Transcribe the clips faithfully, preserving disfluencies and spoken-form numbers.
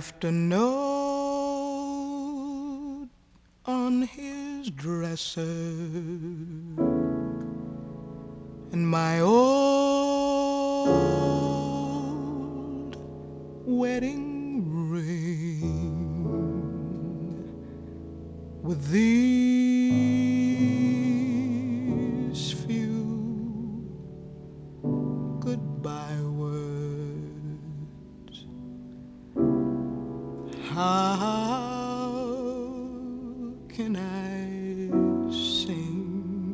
left a note on his dresser, and my old wedding ring with these few goodbye words. How can I sing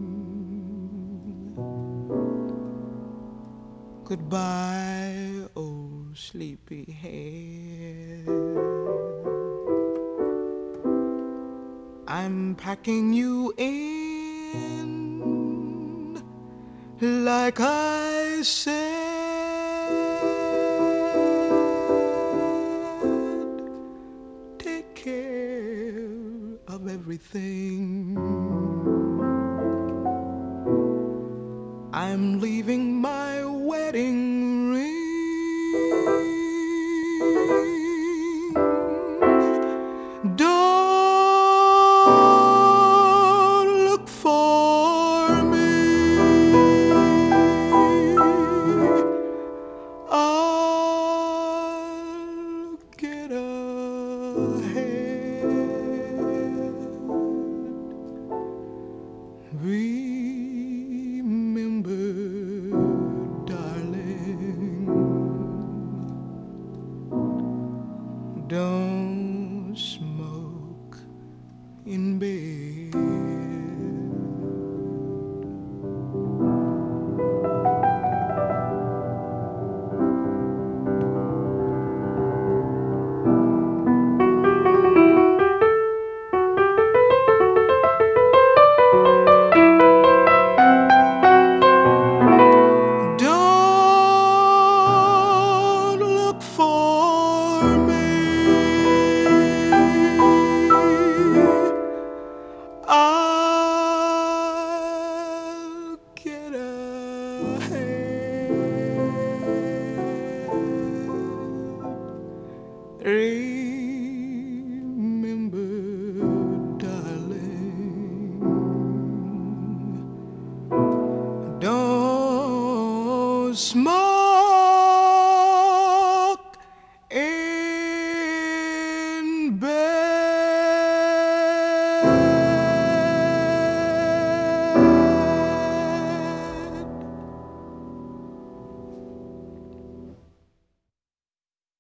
goodbye, oh sleepyhead? I'm packing you in like I said. Take care of everything. I'm leaving my wedding ring. Don't look for me. I'll get ahead. Remember, darling, don't smoke in bed. Don't look for me. I'll get ahead. Remember, darling, don't smoke